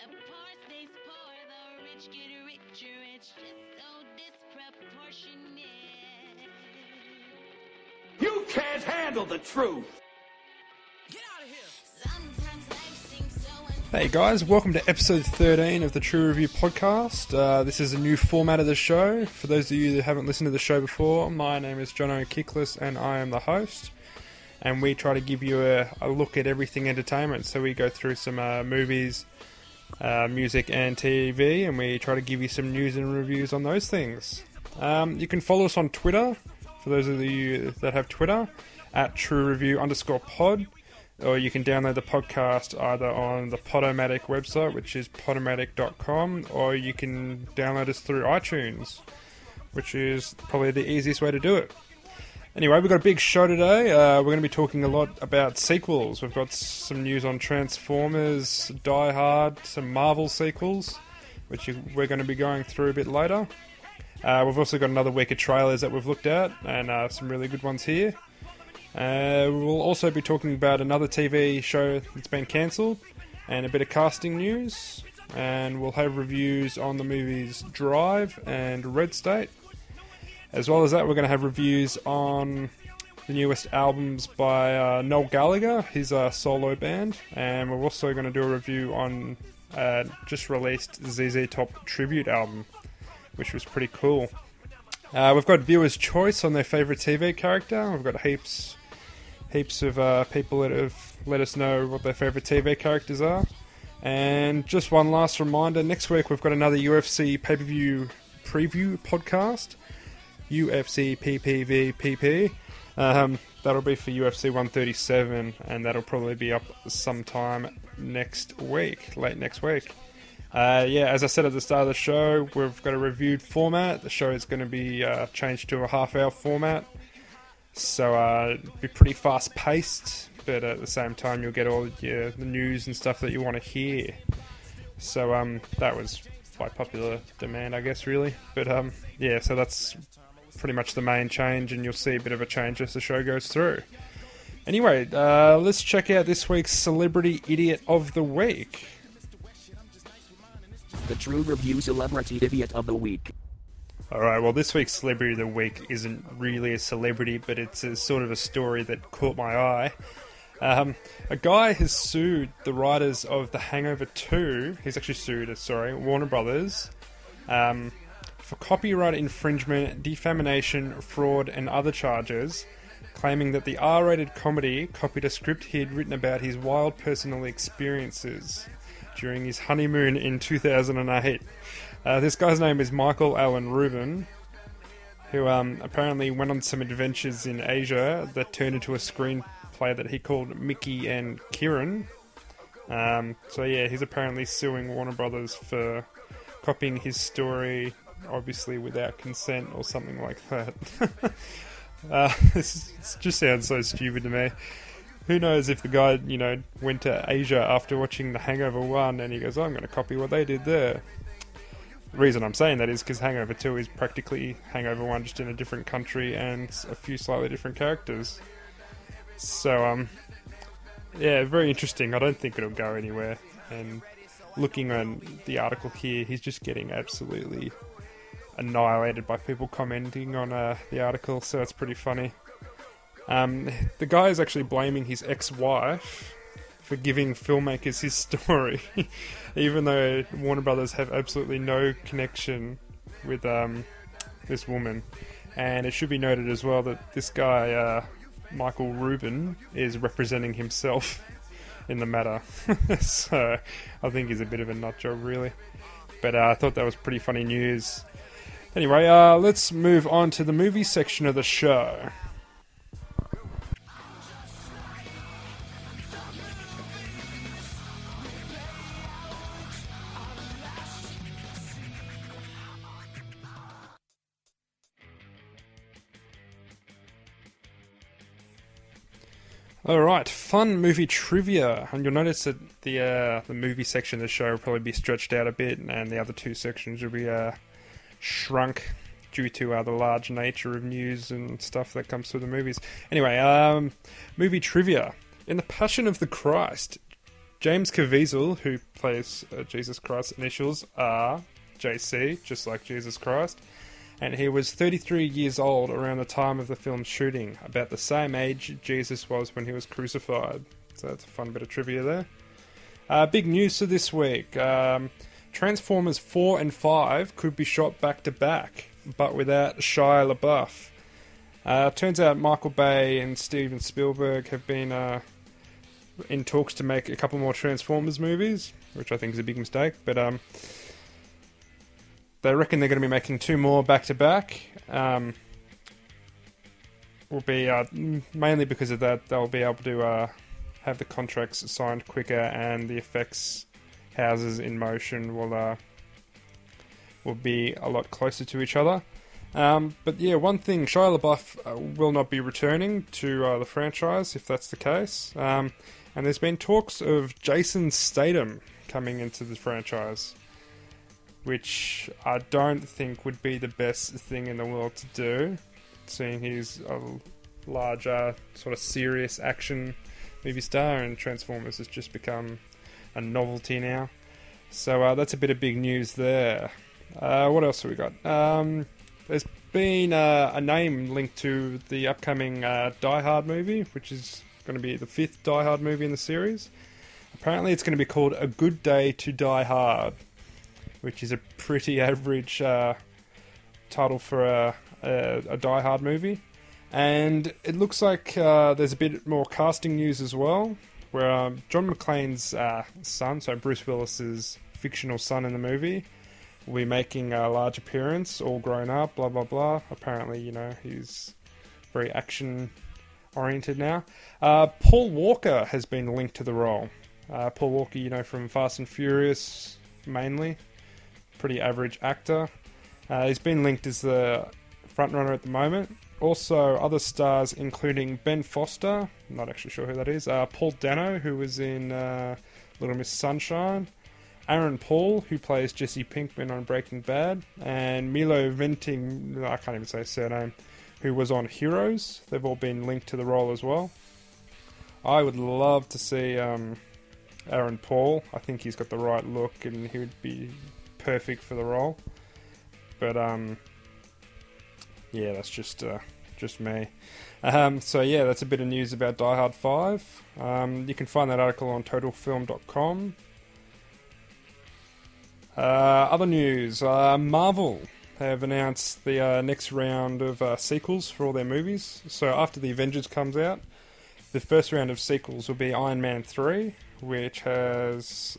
poor stays poor, the rich get richer. It's just so disproportionate. You can't handle the truth. Get out of here. Sometimes life seems so Hey guys, welcome to episode 13 of the True Review podcast. This is a new format of the show. For those of you that haven't listened to the show before, my name is Jono Kickless and I am the host. And we try to give you a look at everything entertainment. So we go through some movies, music and TV, and we try to give you some news and reviews on those things. You can follow us on Twitter, for those of you that have Twitter, at TrueReview_pod. Or you can download the podcast either on the Podomatic website, which is podomatic.com, or you can download us through iTunes, which is probably the easiest way to do it. Anyway, we've got a big show today. We're going to be talking a lot about sequels. We've got some news on Transformers, Die Hard, some Marvel sequels, which we're going to be going through a bit later. We've also got another week of trailers that we've looked at, and some really good ones here. We'll also be talking about another TV show that's been cancelled, and a bit of casting news. And we'll have reviews on the movies Drive and Red State. As well as that, we're going to have reviews on the newest albums by Noel Gallagher, his solo band. And we're also going to do a review on just released ZZ Top tribute album, which was pretty cool. We've got viewers' choice on their favourite TV character. We've got heaps of people that have let us know what their favourite TV characters are. And just one last reminder, next week we've got another UFC pay-per-view preview podcast. UFC PPV. That'll be for UFC 137, and that'll probably be up sometime next week, late next week. As I said at the start of the show, we've got a reviewed format. The show is going to be changed to a half-hour format, so it'll be pretty fast-paced, but at the same time you'll get all the news and stuff that you want to hear. So that was by popular demand, I guess, really. But so that's pretty much the main change, and you'll see a bit of a change as the show goes through. Anyway, let's check out this week's Celebrity Idiot of the Week. The True Review Celebrity Idiot of the Week. Alright, well, this week's Celebrity of the Week isn't really a celebrity, but it's a sort of a story that caught my eye. A guy has sued the writers of The Hangover 2, he's actually sued, Warner Brothers, for copyright infringement, defamation, fraud, and other charges, claiming that the R-rated comedy copied a script he had written about his wild personal experiences during his honeymoon in 2008. This guy's name is Michael Allen Rubin, who apparently went on some adventures in Asia that turned into a screenplay that he called Mickey and Kieran. He's apparently suing Warner Brothers for copying his story, obviously without consent or something like that. This just sounds so stupid to me. Who knows if the guy, went to Asia after watching The Hangover 1 and he goes, I'm going to copy what they did there. The reason I'm saying that is because Hangover 2 is practically Hangover 1, just in a different country and a few slightly different characters. So, very interesting. I don't think it'll go anywhere. And looking on the article here, he's just getting absolutely annihilated by people commenting on the article, so it's pretty funny. The guy is actually blaming his ex-wife for giving filmmakers his story, even though Warner Brothers have absolutely no connection with this woman. And it should be noted as well that this guy, Michael Rubin, is representing himself in the matter. So I think he's a bit of a nut job, really. But I thought that was pretty funny news. Anyway, let's move on to the movie section of the show. Alright, fun movie trivia, and you'll notice that the movie section of the show will probably be stretched out a bit, and the other two sections will be shrunk due to the large nature of news and stuff that comes through the movies. Anyway, movie trivia. In The Passion of the Christ, James Caviezel, who plays Jesus Christ, initials are JC, just like Jesus Christ. And he was 33 years old around the time of the film's shooting, about the same age Jesus was when he was crucified. So that's a fun bit of trivia there. Big news for this week. Transformers 4 and 5 could be shot back to back, but without Shia LaBeouf. Turns out Michael Bay and Steven Spielberg have been in talks to make a couple more Transformers movies, which I think is a big mistake, but they reckon they're going to be making 2 more back to back. Will be mainly because of that. They'll be able to have the contracts signed quicker, and the effects houses in motion will be a lot closer to each other. But yeah, one thing, Shia LaBeouf will not be returning to the franchise, if that's the case. And there's been talks of Jason Statham coming into the franchise, which I don't think would be the best thing in the world to do, seeing he's a larger, sort of serious action movie star, and Transformers has just become a novelty now. So that's a bit of big news there. What else have we got? There's been a name linked to the upcoming Die Hard movie, which is going to be the 5th Die Hard movie in the series. Apparently it's going to be called A Good Day to Die Hard, which is a pretty average title for a Die Hard movie. And it looks like there's a bit more casting news as well, where John McClane's son, so Bruce Willis's fictional son in the movie, will be making a large appearance, all grown up, blah blah blah. Apparently, he's very action-oriented now. Paul Walker has been linked to the role. Paul Walker, from Fast and Furious, mainly. Pretty average actor. He's been linked as the frontrunner at the moment. Also, other stars including Ben Foster, not actually sure who that is, Paul Dano, who was in Little Miss Sunshine, Aaron Paul, who plays Jesse Pinkman on Breaking Bad, and Milo Venting, I can't even say his surname, who was on Heroes. They've all been linked to the role as well. I would love to see Aaron Paul. I think he's got the right look and he would be perfect for the role. But yeah, that's just me. So yeah, that's a bit of news about Die Hard 5. You can find that article on totalfilm.com. Other news, Marvel have announced the next round of sequels for all their movies. So after the Avengers comes out, the first round of sequels will be Iron Man 3, which has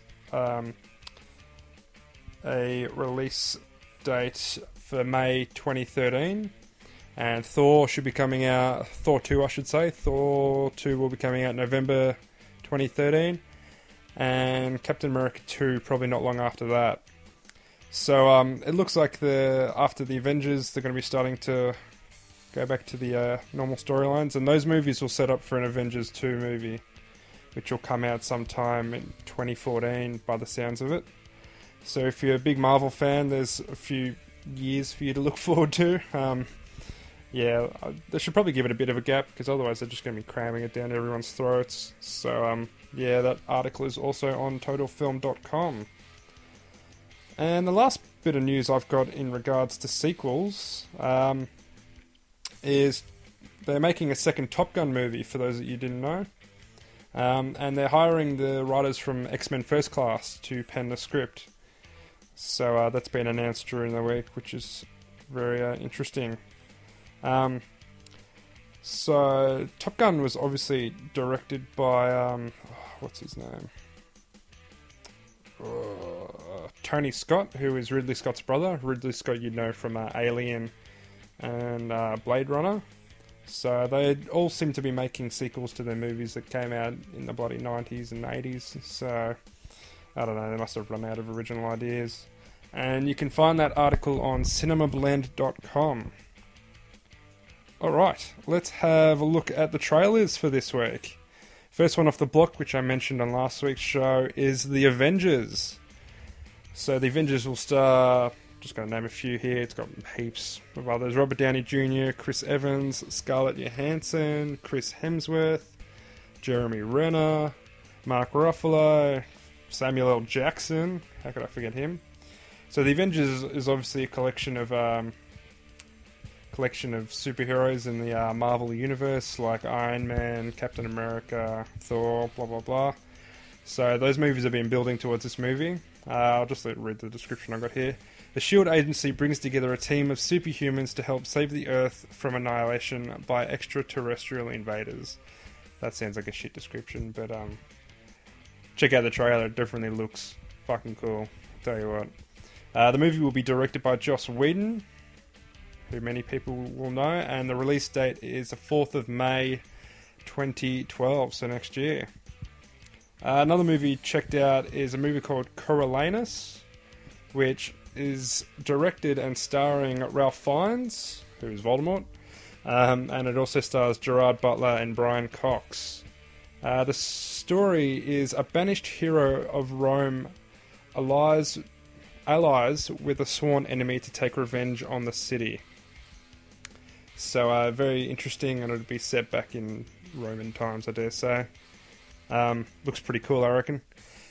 a release date for May 2013. And Thor should be coming out, Thor 2 I should say, Thor 2 will be coming out November 2013. And Captain America 2 probably not long after that. So it looks like after the Avengers they're going to be starting to go back to the normal storylines, and those movies will set up for an Avengers 2 movie, which will come out sometime in 2014 by the sounds of it. So if you're a big Marvel fan, there's a few years for you to look forward to. Yeah, they should probably give it a bit of a gap, because otherwise they're just going to be cramming it down everyone's throats. So yeah, that article is also on totalfilm.com. And the last bit of news I've got in regards to sequels is they're making a second Top Gun movie, for those that you didn't know. And they're hiring the writers from X-Men First Class to pen the script. So that's been announced during the week, which is very interesting. So Top Gun was obviously directed by what's his name? Tony Scott, who is Ridley Scott's brother. Ridley Scott you'd know from Alien and Blade Runner. So they all seem to be making sequels to their movies that came out in the bloody 90s and 80s. So I don't know, they must have run out of original ideas. And you can find that article on cinemablend.com. Alright, let's have a look at the trailers for this week. First one off the block, which I mentioned on last week's show, is The Avengers. So The Avengers will star, just going to name a few here, it's got heaps of others. Robert Downey Jr., Chris Evans, Scarlett Johansson, Chris Hemsworth, Jeremy Renner, Mark Ruffalo, Samuel L. Jackson. How could I forget him? So the Avengers is obviously a collection of superheroes in the Marvel universe, like Iron Man, Captain America, Thor, blah blah blah. So those movies have been building towards this movie. I'll just read the description I got here. The S.H.I.E.L.D. agency brings together a team of superhumans to help save the Earth from annihilation by extraterrestrial invaders. That sounds like a shit description, but check out the trailer. It definitely looks fucking cool. Tell you what. The movie will be directed by Joss Whedon, who many people will know, and the release date is the 4th of May 2012, so next year. Another movie checked out is a movie called Coriolanus, which is directed and starring Ralph Fiennes, who is Voldemort, and it also stars Gerard Butler and Brian Cox. The story is a banished hero of Rome allies with a sworn enemy to take revenge on the city. So very interesting, and it'll be set back in Roman times, I dare say. Looks pretty cool, I reckon.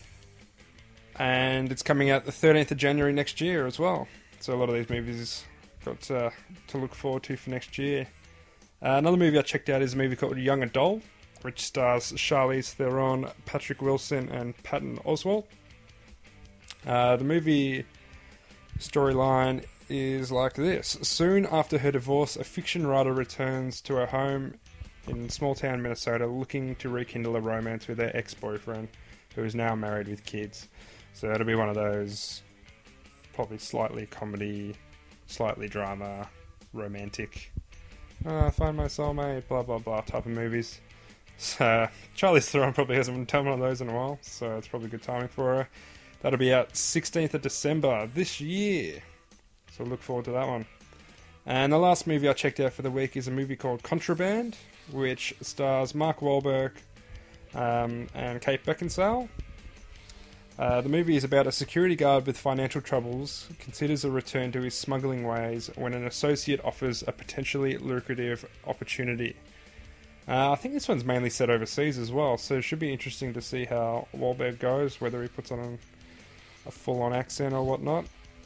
And it's coming out the 13th of January next year as well. So a lot of these movies got to look forward to for next year. Another movie I checked out is a movie called Young Adult, which stars Charlize Theron, Patrick Wilson, and Patton Oswalt. The movie storyline is like this. Soon after her divorce, a fiction writer returns to her home in small-town Minnesota looking to rekindle a romance with her ex-boyfriend, who is now married with kids. So it'll be one of those probably slightly comedy, slightly drama, romantic, find my soulmate, blah blah blah type of movies. So Charlize Theron probably hasn't done one of those in a while, so it's probably good timing for her. That'll be out 16th of December this year. So look forward to that one. And the last movie I checked out for the week is a movie called Contraband, which stars Mark Wahlberg and Kate Beckinsale. The movie is about a security guard with financial troubles considers a return to his smuggling ways when an associate offers a potentially lucrative opportunity. I think this one's mainly set overseas as well, so it should be interesting to see how Wahlberg goes, whether he puts on a full-on accent or whatnot.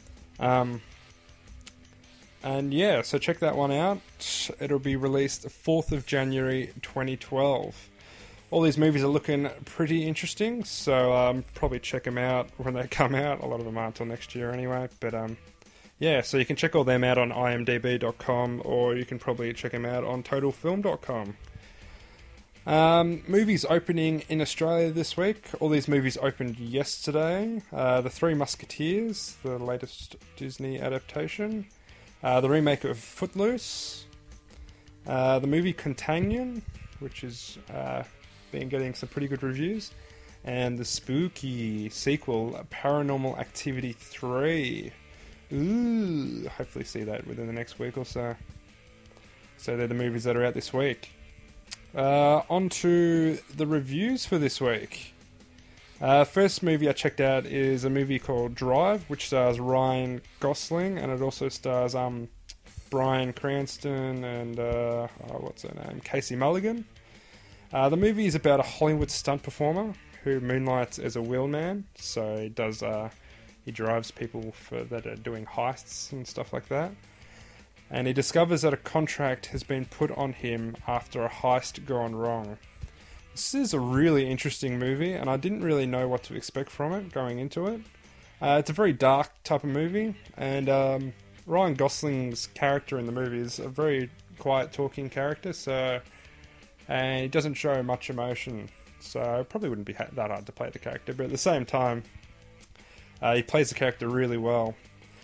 And yeah, so check that one out. It'll be released 4th of January 2012. All these movies are looking pretty interesting, so probably check them out when they come out. A lot of them aren't until next year anyway, but yeah, so you can check all them out on imdb.com, or you can probably check them out on totalfilm.com. Movies opening in Australia this week. All these movies opened yesterday. The Three Musketeers, the latest Disney adaptation. The remake of Footloose. The movie Contagion, which is been getting some pretty good reviews. And the spooky sequel, Paranormal Activity 3. Ooh, hopefully see that within the next week or so. So they're the movies that are out this week. On to the reviews for this week. First movie I checked out is a movie called Drive, which stars Ryan Gosling, and it also stars Bryan Cranston and what's her name, Casey Mulligan. The movie is about a Hollywood stunt performer who moonlights as a wheelman, so he drives people that are doing heists and stuff like that. And he discovers that a contract has been put on him after a heist gone wrong. This is a really interesting movie, and I didn't really know what to expect from it going into it. It's a very dark type of movie, and Ryan Gosling's character in the movie is a very quiet talking character, and he doesn't show much emotion, so it probably wouldn't be that hard to play the character, but at the same time, he plays the character really well.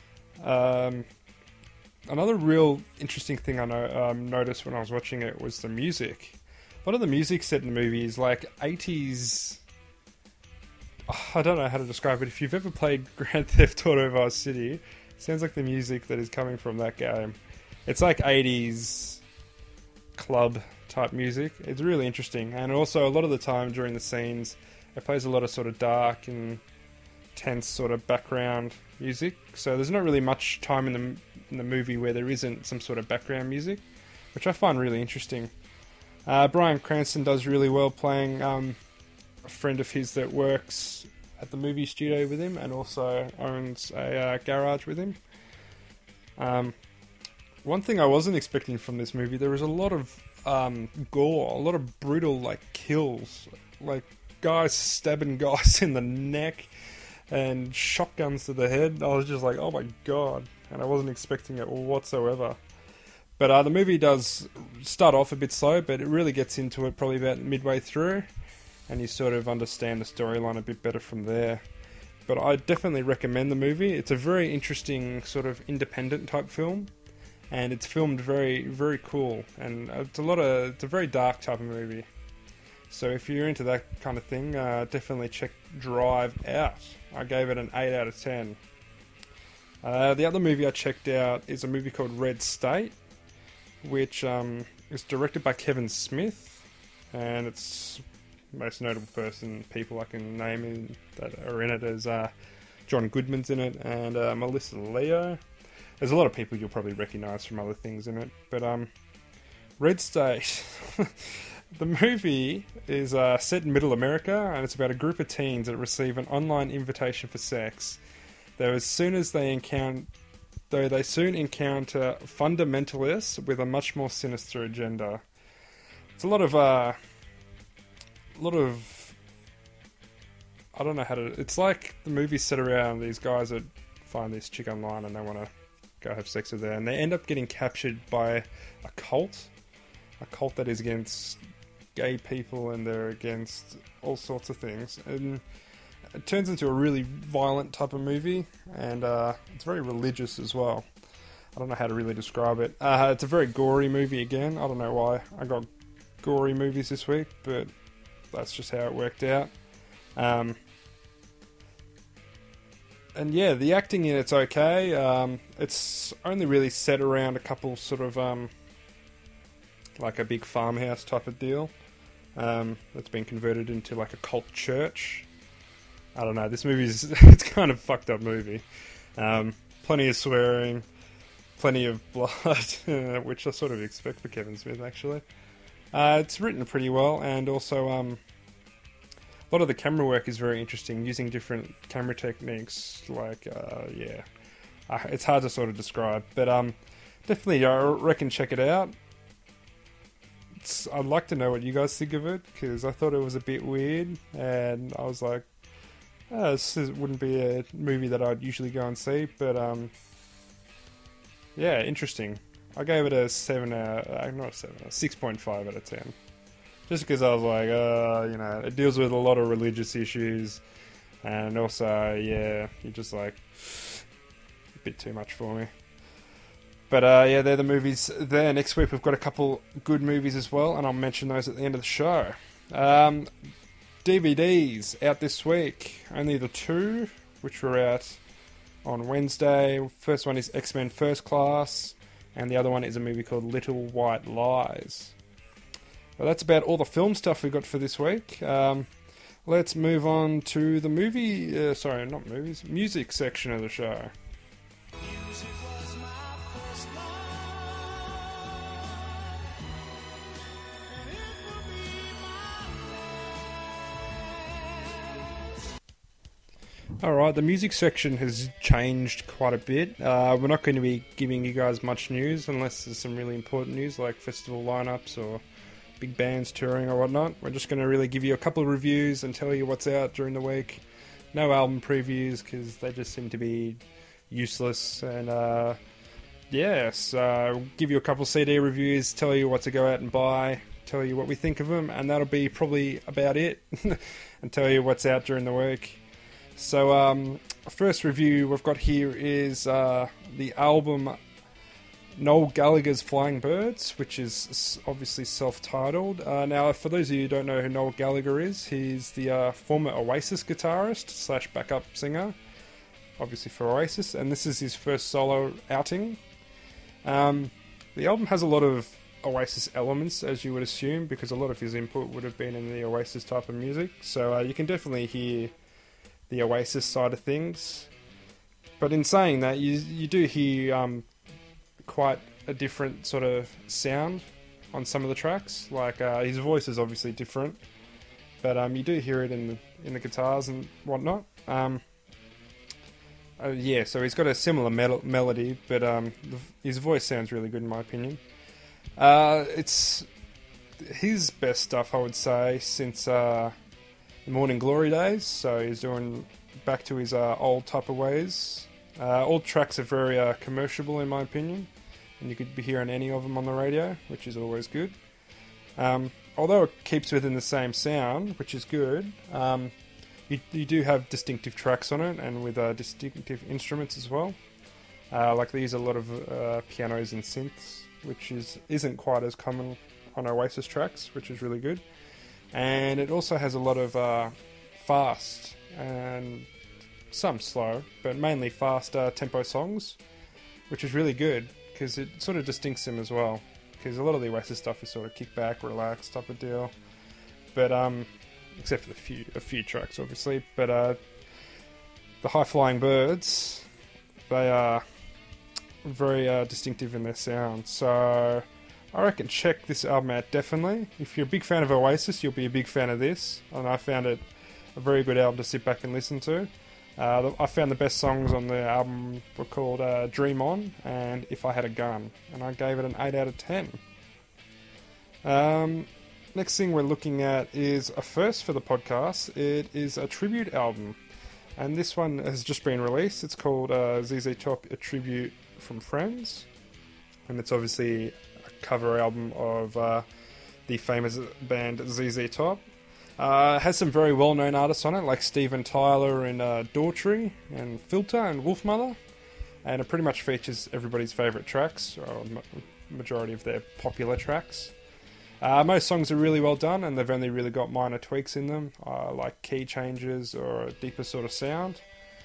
Another real interesting thing I noticed when I was watching it was the music. A lot of the music set in the movie is like 80s... I don't know how to describe it. If you've ever played Grand Theft Auto Vice City, it sounds like the music that is coming from that game. It's like 80s club type music. It's really interesting. And also a lot of the time during the scenes, it plays a lot of sort of dark and tense sort of background music. So there's not really much time in the movie where there isn't some sort of background music, which I find really interesting. Bryan Cranston does really well playing a friend of his that works at the movie studio with him and also owns a garage with him. One thing I wasn't expecting from this movie, there was a lot of gore, a lot of brutal kills, guys stabbing guys in the neck and shotguns to the head. I was just like, oh my god, and I wasn't expecting it whatsoever. But the movie does start off a bit slow, but it really gets into it probably about midway through, and you sort of understand the storyline a bit better from there. But I definitely recommend the movie. It's a very interesting sort of independent type film, and it's filmed very, very cool, and it's a very dark type of movie. So if you're into that kind of thing, definitely check Drive out. I gave it an 8 out of 10. The other movie I checked out is a movie called Red State, which is directed by Kevin Smith, and it's most notable people I can name that are in it as John Goodman's in it, and Melissa Leo. There's a lot of people you'll probably recognise from other things in it, but Red State, the movie is set in Middle America, and it's about a group of teens that receive an online invitation for sex. Though they soon encounter fundamentalists with a much more sinister agenda. It's a lot of I don't know how to. It's like the movie's set around these guys that find this chick online and they want to go have sex with her, and they end up getting captured by a cult that is against gay people, and they're against all sorts of things, and it turns into a really violent type of movie, and it's very religious as well. I don't know how to really describe it. It's a very gory movie again. I don't know why I got gory movies this week, but that's just how it worked out. And yeah, the acting in it's okay. It's only really set around a couple sort of like a big farmhouse type of deal that's been converted into like a cult church. I don't know, this movie's it's kind of fucked up movie. Plenty of swearing, plenty of blood, which I sort of expect for Kevin Smith actually. It's written pretty well, and also a lot of the camera work is very interesting, using different camera techniques, it's hard to sort of describe, but definitely I reckon check it out. I'd like to know what you guys think of it, because I thought it was a bit weird, and I was like, this wouldn't be a movie that I'd usually go and see, but yeah, interesting. I gave it a 6.5 out of 10. Just because I was like, it deals with a lot of religious issues, and also, you're just like, a bit too much for me. But they're the movies there. Next week we've got a couple good movies as well, and I'll mention those at the end of the show. DVDs out this week. Only the two, which were out on Wednesday. First one is X-Men First Class, and the other one is a movie called Little White Lies. Well, that's about all the film stuff we got for this week. Let's move on to the music section of the show. Alright, the music section has changed quite a bit. We're not going to be giving you guys much news unless there's some really important news like festival lineups or big bands touring or whatnot. We're just going to really give you a couple of reviews and tell you what's out during the week. No album previews because they just seem to be useless. And give you a couple of CD reviews, tell you what to go out and buy, tell you what we think of them, and that'll be probably about it. And tell you what's out during the week. So, first review we've got here is the album Noel Gallagher's Flying Birds, which is obviously self-titled. Now, for those of you who don't know who Noel Gallagher is, he's the former Oasis guitarist / backup singer, obviously for Oasis, and this is his first solo outing. The album has a lot of Oasis elements, as you would assume, because a lot of his input would have been in the Oasis type of music, so you can definitely hear the Oasis side of things. But in saying that, you do hear quite a different sort of sound on some of the tracks. Like his voice is obviously different, but you do hear it in the guitars and whatnot. Yeah, so he's got a similar melody, but his voice sounds really good in my opinion. It's his best stuff, I would say, since the Morning Glory days. So he's doing back to his old type of ways. All tracks are very commercial in my opinion, and you could be hearing any of them on the radio, which is always good. Although it keeps within the same sound, which is good, you do have distinctive tracks on it, and with distinctive instruments as well. Like they use a lot of pianos and synths, which isn't quite as common on Oasis tracks, which is really good. And it also has a lot of fast and some slow, but mainly fast tempo songs, which is really good because it sort of distincts them as well. Because a lot of the Oasis stuff is sort of kick back, relax type of deal, but except for a few tracks, obviously. But the High Flying Birds, they are very distinctive in their sound. So I reckon check this album out definitely. If you're a big fan of Oasis, you'll be a big fan of this, and I found it a very good album to sit back and listen to. I found the best songs on the album were called Dream On and If I Had a Gun, and I gave it an 8 out of 10. Next thing we're looking at is a first for the podcast. It is a tribute album, and this one has just been released. It's called ZZ Top, A Tribute from Friends, and it's obviously a cover album of the famous band ZZ Top. It has some very well-known artists on it, like Steven Tyler and Daughtry and Filter and Wolfmother, and it pretty much features everybody's favourite tracks, or majority of their popular tracks. Most songs are really well done, and they've only really got minor tweaks in them, like key changes or a deeper sort of sound.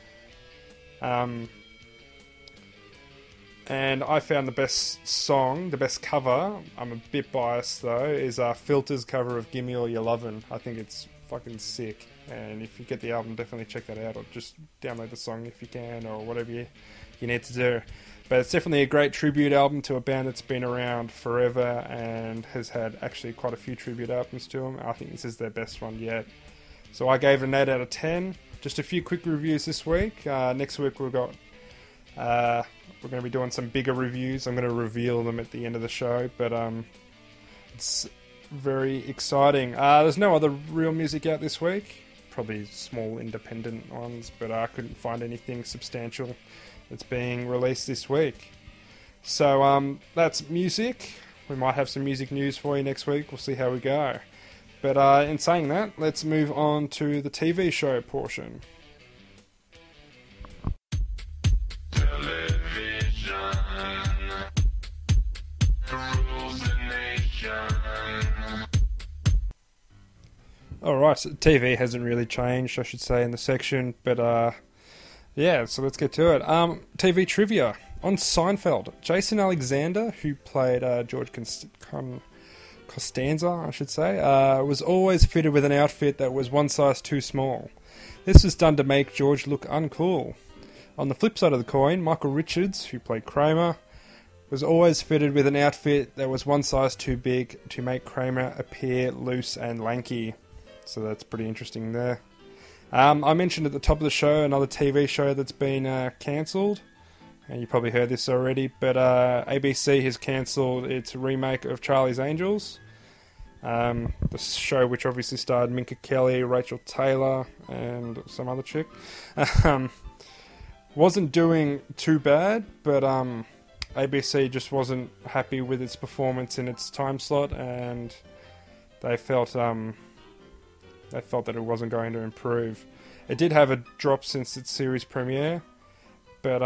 And I found the best song, the best cover, I'm a bit biased though, is Filter's cover of Gimme All Your Lovin'. I think it's fucking sick, and if you get the album, definitely check that out, or just download the song if you can, or whatever you need to do. But it's definitely a great tribute album to a band that's been around forever and has had actually quite a few tribute albums to them. I think this is their best one yet. So I gave it an 8 out of 10. Just a few quick reviews this week. Next week we've got... we're going to be doing some bigger reviews. I'm going to reveal them at the end of the show, but it's very exciting. There's no other real music out this week. Probably small independent ones, but I couldn't find anything substantial that's being released this week. So that's music. We might have some music news for you next week. We'll see how we go. But in saying that, let's move on to the TV show portion. Alright, so TV hasn't really changed, I should say, in the section, but yeah, so let's get to it. TV trivia. On Seinfeld, Jason Alexander, who played George Costanza, I should say, was always fitted with an outfit that was one size too small. This was done to make George look uncool. On the flip side of the coin, Michael Richards, who played Kramer, was always fitted with an outfit that was one size too big to make Kramer appear loose and lanky. So that's pretty interesting there. I mentioned at the top of the show another TV show that's been cancelled, and you probably heard this already, but ABC has cancelled its remake of Charlie's Angels. The show, which obviously starred Minka Kelly, Rachel Taylor, and some other chick. Wasn't doing too bad, but ABC just wasn't happy with its performance in its time slot, and they felt that it wasn't going to improve. It did have a drop since its series premiere, but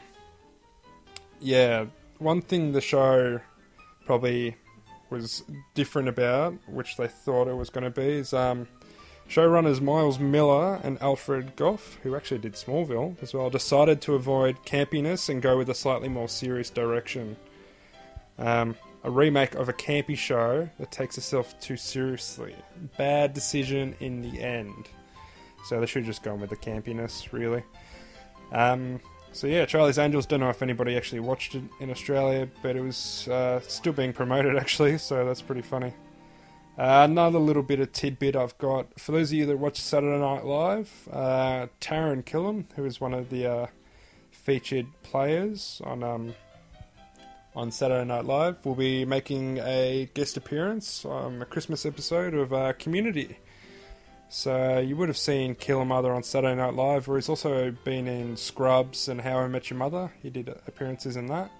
yeah, one thing the show probably was different about, which they thought it was going to be, is showrunners Miles Miller and Alfred Goff, who actually did Smallville as well, decided to avoid campiness and go with a slightly more serious direction. A remake of a campy show that takes itself too seriously. Bad decision in the end. So they should have just gone with the campiness, really. So yeah, Charlie's Angels, don't know if anybody actually watched it in Australia, but it was still being promoted actually, so that's pretty funny. Another little bit of tidbit I've got. For those of you that watch Saturday Night Live, Taron Killam, who is one of the featured players on Saturday Night Live, will be making a guest appearance on a Christmas episode of Community. So you would have seen Killam either on Saturday Night Live, or he's also been in Scrubs and How I Met Your Mother. He did appearances in that.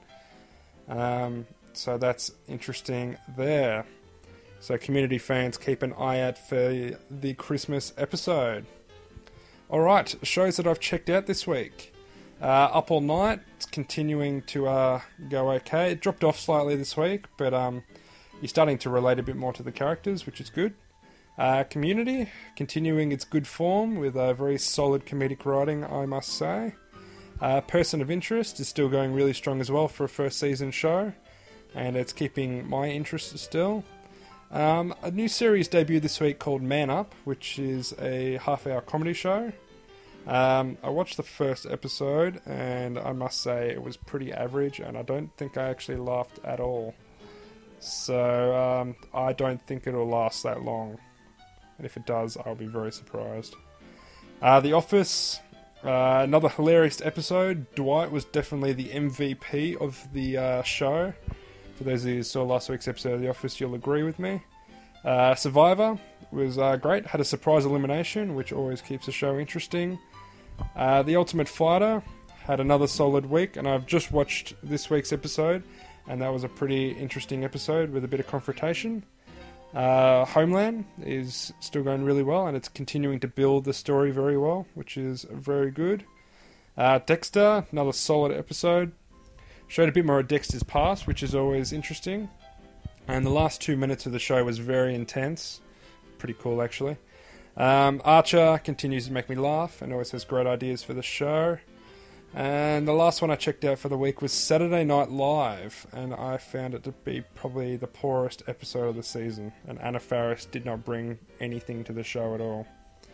So that's interesting there. So Community fans, keep an eye out for the Christmas episode. Alright, shows that I've checked out this week. Up All Night, it's continuing to go okay. It dropped off slightly this week, but you're starting to relate a bit more to the characters, which is good. Community, continuing its good form with very solid comedic writing, I must say. Person of Interest is still going really strong as well for a first season show, and it's keeping my interest still. A new series debuted this week called Man Up, which is a half-hour comedy show. I watched the first episode, and I must say it was pretty average, and I don't think I actually laughed at all. So, I don't think it'll last that long. And if it does, I'll be very surprised. The Office, another hilarious episode. Dwight was definitely the MVP of the show. For those of you who saw last week's episode of The Office, you'll agree with me. Survivor was great. Had a surprise elimination, which always keeps the show interesting. The Ultimate Fighter had another solid week, and I've just watched this week's episode, and that was a pretty interesting episode with a bit of confrontation. Homeland is still going really well, and it's continuing to build the story very well, which is very good. Dexter, another solid episode. Showed a bit more of Dexter's past, which is always interesting. And the last 2 minutes of the show was very intense. Pretty cool, actually. Archer continues to make me laugh and always has great ideas for the show. And the last one I checked out for the week was Saturday Night Live, and I found it to be probably the poorest episode of the season. And Anna Faris did not bring anything to the show at all.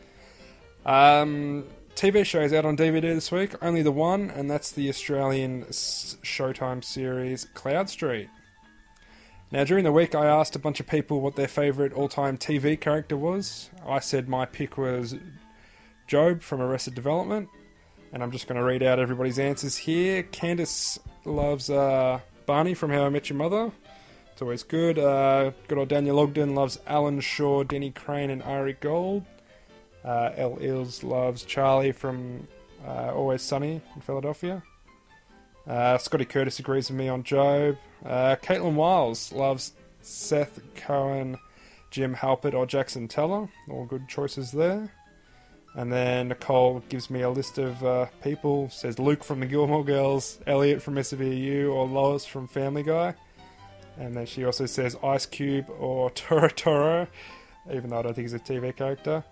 TV shows out on DVD this week, only the one, and that's the Australian Showtime series Cloud Street. Now, during the week, I asked a bunch of people what their favourite all-time TV character was. I said my pick was Job from Arrested Development, and I'm just going to read out everybody's answers here. Candice loves Barney from How I Met Your Mother. It's always good. Good old Daniel Ogden loves Alan Shaw, Denny Crane, and Ari Gold. Elle Eels loves Charlie from Always Sunny in Philadelphia. Scotty Curtis agrees with me on Job. Caitlin Wiles loves Seth Cohen, Jim Halpert, or Jackson Teller. All good choices there. And then Nicole gives me a list of people. Says Luke from the Gilmore Girls, Elliot from SVU, or Lois from Family Guy. And then she also says Ice Cube or Toro, even though I don't think he's a TV character.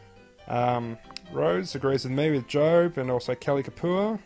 Rose agrees with me with Job and also Kelly Kapoor.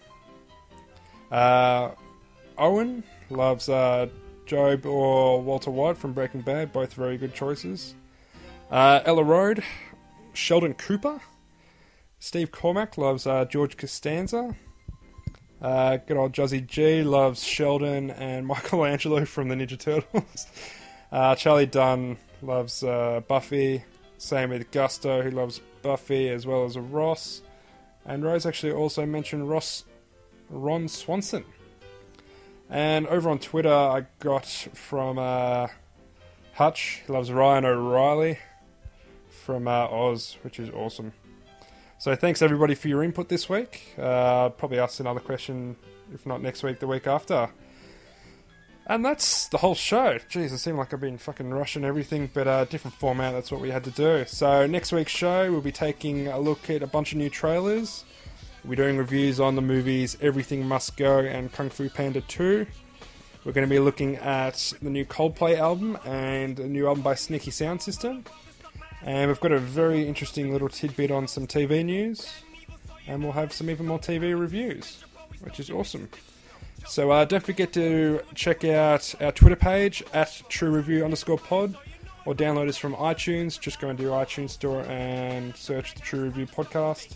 Owen loves Job or Walter White from Breaking Bad, both very good choices. Ella Road, Sheldon Cooper. Steve Cormack loves George Costanza. Good old Juzzy G loves Sheldon and Michelangelo from the Ninja Turtles. Charlie Dunn loves Buffy. Same with Gusto, who loves Buffy as well as Ross. And Rose actually also mentioned Ron Swanson. And over on Twitter, I got from Hutch, he loves Ryan O'Reilly from Oz, which is awesome. So thanks everybody for your input this week. Probably ask another question, if not next week, the week after. And that's the whole show. Jeez, it seemed like I've been fucking rushing everything, but different format, that's what we had to do. So next week's show, we'll be taking a look at a bunch of new trailers. We're doing reviews on the movies Everything Must Go and Kung Fu Panda 2. We're going to be looking at the new Coldplay album and a new album by Sneaky Sound System. And we've got a very interesting little tidbit on some TV news. And we'll have some even more TV reviews, which is awesome. So don't forget to check out our Twitter page at TrueReview_pod, or download us from iTunes. Just go into your iTunes store and search the True Review podcast.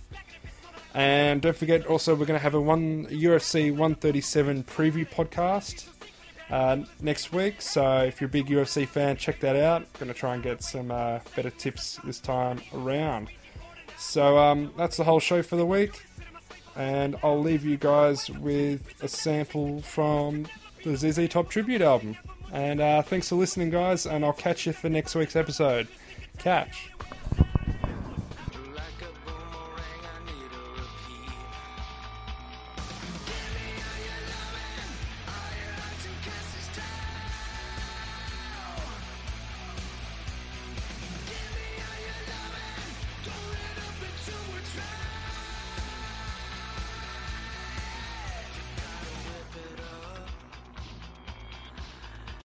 And don't forget also we're going to have a UFC 137 preview podcast. next week. So if you're a big UFC fan, check that out. Going to try and get some better tips this time around. So that's the whole show for the week. And I'll leave you guys with a sample from the ZZ Top Tribute album. And thanks for listening, guys, and I'll catch you for next week's episode. Catch.